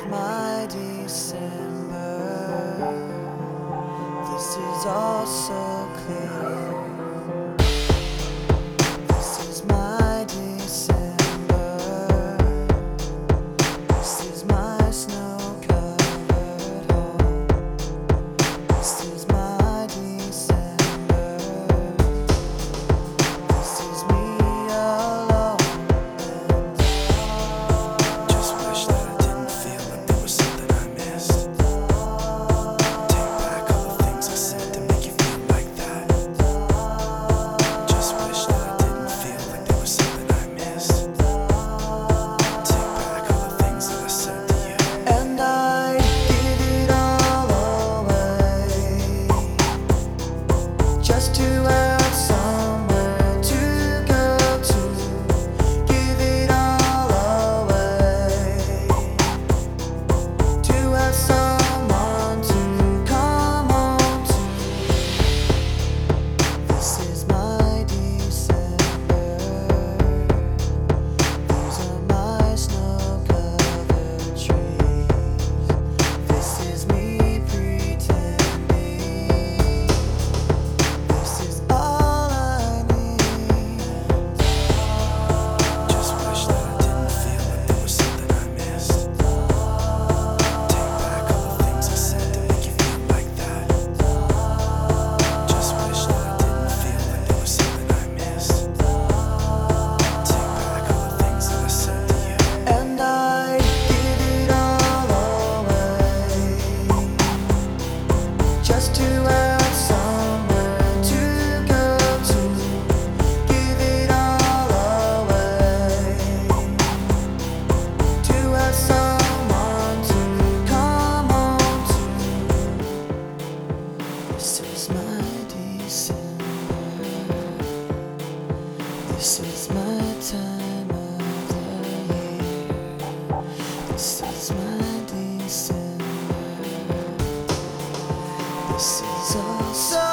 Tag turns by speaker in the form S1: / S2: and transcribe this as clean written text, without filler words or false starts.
S1: my December. This is all so clear. This is my December. This is my snow-covered home. This is my December. This is me alone.
S2: Just wish that I didn't feel like there was something I missed. Take back all the things I said to make you feel like that. Just wish that I didn't feel like there was something I missed. Take back all the things that I said to you.
S1: And I give it all away just to have somewhere to go to. Give it all away to have someone to come home to. This is my December. These are my snow-covered trees. This is me pretending. This is all I need.
S2: Just wish that I didn't feel like there was something I missed. Take back all the things I said to make you feel like that. Just wish that I didn't feel like there was something I missed. Take back all the things that I said to you.
S1: And I give it all away just to have somewhere to go to. Give it all away to have someone to come home to. This is my December. This is my time of the year. This is my December. This is all so